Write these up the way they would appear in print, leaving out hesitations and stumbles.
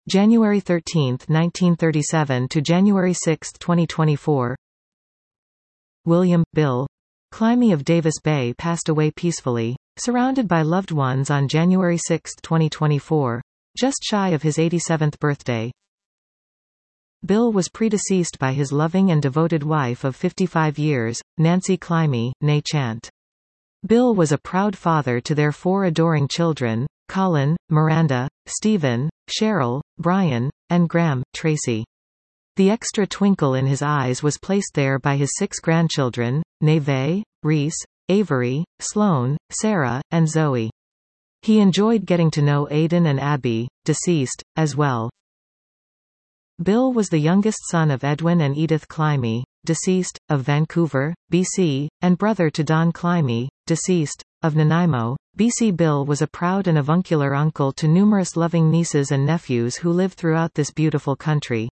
January 13, 1937 to January 6, 2024. William Bill Climie of Davis Bay passed away peacefully, surrounded by loved ones on January 6, 2024, just shy of his 87th birthday. Bill was predeceased by his loving and devoted wife of 55 years, Nancy Climie, née Chant. Bill was a proud father to their 4 adoring children, Colin, Miranda, Stephen, Cheryl, Brian, and Graham, Tracy. The extra twinkle in his eyes was placed there by his 6 grandchildren, Neve, Reese, Avery, Sloane, Sarah, and Zoe. He enjoyed getting to know Aidan and Abby, deceased, as well. Bill was the youngest son of Edwin and Edith Climie, deceased, of Vancouver, BC, and brother to Don Climie, deceased, of Nanaimo, BC. Bill was a proud and avuncular uncle to numerous loving nieces and nephews who lived throughout this beautiful country.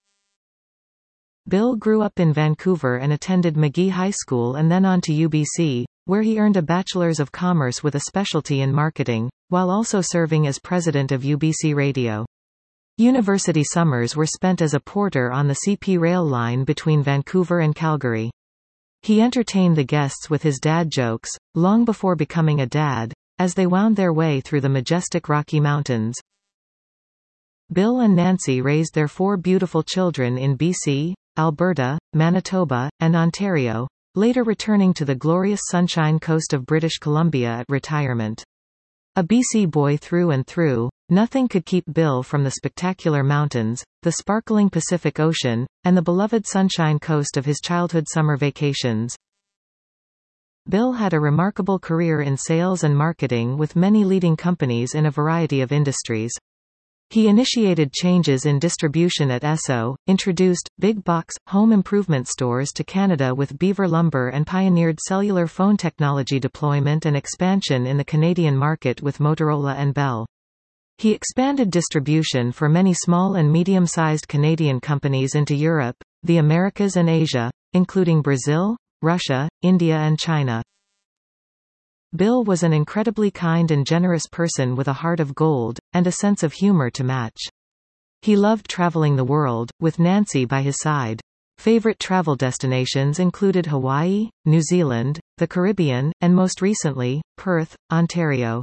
Bill grew up in Vancouver and attended McGee High School and then on to UBC, where he earned a Bachelor's of Commerce with a specialty in marketing, while also serving as president of UBC Radio. University summers were spent as a porter on the CP rail line between Vancouver and Calgary. He entertained the guests with his dad jokes, long before becoming a dad, as they wound their way through the majestic Rocky Mountains. Bill and Nancy raised their 4 beautiful children in BC, Alberta, Manitoba, and Ontario, later returning to the glorious Sunshine Coast of British Columbia at retirement. A BC boy through and through, nothing could keep Bill from the spectacular mountains, the sparkling Pacific Ocean, and the beloved Sunshine Coast of his childhood summer vacations. Bill had a remarkable career in sales and marketing with many leading companies in a variety of industries. He initiated changes in distribution at Esso, introduced big box home improvement stores to Canada with Beaver Lumber, and pioneered cellular phone technology deployment and expansion in the Canadian market with Motorola and Bell. He expanded distribution for many small and medium-sized Canadian companies into Europe, the Americas and Asia, including Brazil, Russia, India and China. Bill was an incredibly kind and generous person with a heart of gold, and a sense of humor to match. He loved traveling the world, with Nancy by his side. Favorite travel destinations included Hawaii, New Zealand, the Caribbean, and most recently, Perth, Ontario.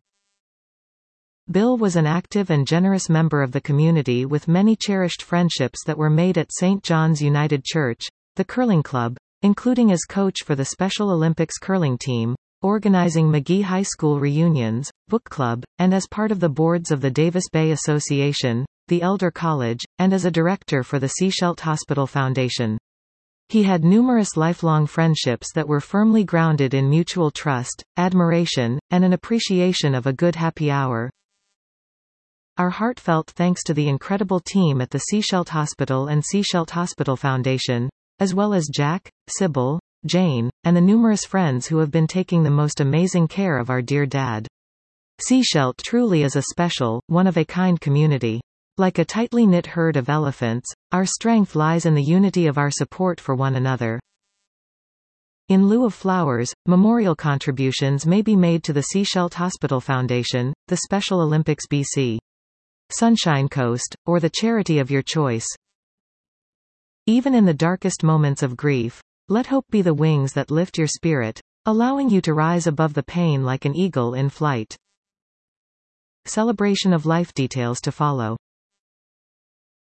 Bill was an active and generous member of the community with many cherished friendships that were made at St. John's United Church, the curling club, including as coach for the Special Olympics curling team, organizing McGee High School reunions, book club, and as part of the boards of the Davis Bay Association, the Elder College, and as a director for the Seashelt Hospital Foundation. He had numerous lifelong friendships that were firmly grounded in mutual trust, admiration, and an appreciation of a good happy hour. Our heartfelt thanks to the incredible team at the Seashelt Hospital and Seashelt Hospital Foundation, as well as Jack, Sybil, Jane, and the numerous friends who have been taking the most amazing care of our dear dad. Seashelt truly is a special, one-of-a-kind community. Like a tightly knit herd of elephants, our strength lies in the unity of our support for one another. In lieu of flowers, memorial contributions may be made to the Seashelt Hospital Foundation, the Special Olympics BC, Sunshine Coast, or the charity of your choice. Even in the darkest moments of grief, let hope be the wings that lift your spirit, allowing you to rise above the pain like an eagle in flight. Celebration of life details to follow.